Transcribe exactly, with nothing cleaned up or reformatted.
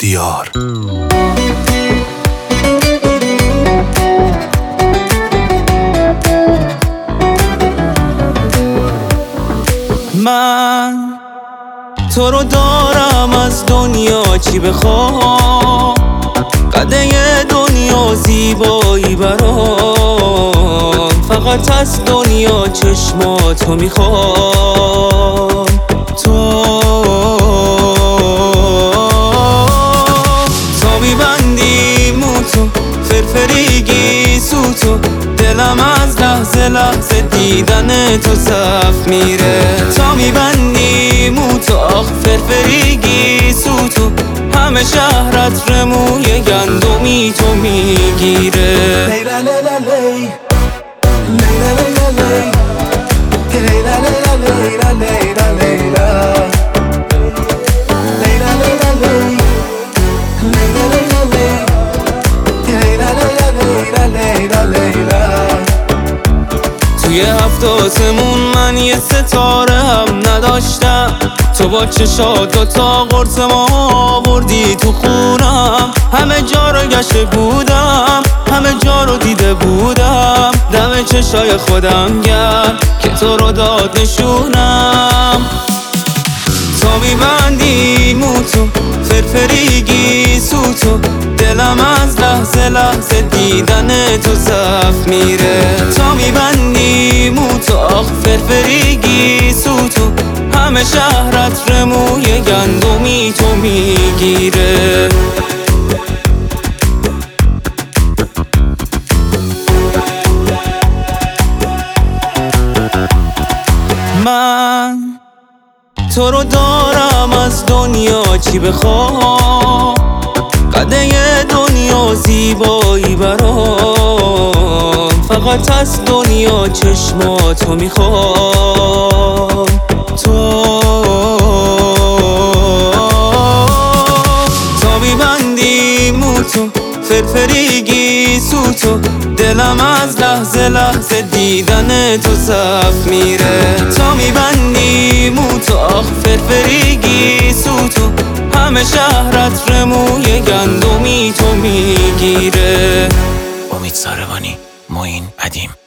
دیار. من تو رو دارم از دنیا چی بخوام، قده دنیا زیبایی برام، فقط از دنیا چشماتو میخوام. تو تا میبندی موتو فرفریگی سوتو، دلم از لحظه لحظه دیدن تو صف میره. تا میبندی موتو آخ فرفریگی سوتو، همه شهرت رموی گندمی تو میگیره. لیلا لیلا لی لیلا لیلا لی لیلا لیلا لیلا لیلا لیلا لیلا لیلا لی لیلا لیلا لی لیلا لیلا لیلا لیلا. توی هفت آسمون من یه ستاره هم نداشتم، تو با چشات دوتا قرص ما آوردی تو خونم. همه جا رو گشته بودم، همه جا رو دیده بودم، دم چشای خودم گرم که تو رو داد نشونم. تا میبندی موتو فرفریگی سوتو، دلم از لحظه لحظه دیدن تو صف میره. تا میبندی موتو آخ فرفریگی سوتو، همه شهرت رموی گندمی تو میگیره. من تو رو دارم از دنیا چی بخوام، قده دنیا زیبایی برام، فقط از دنیا چشماتو میخوام. تو تا میبندی موتو فرفریگی سوتو، دلم از لحظه لحظه دیدن تو صف میره. تا میبندی موتو آخ فرفریگی سوتو، همه شهرت رموی گندمی تو میگیره. امید ساروانی، معین ادیم.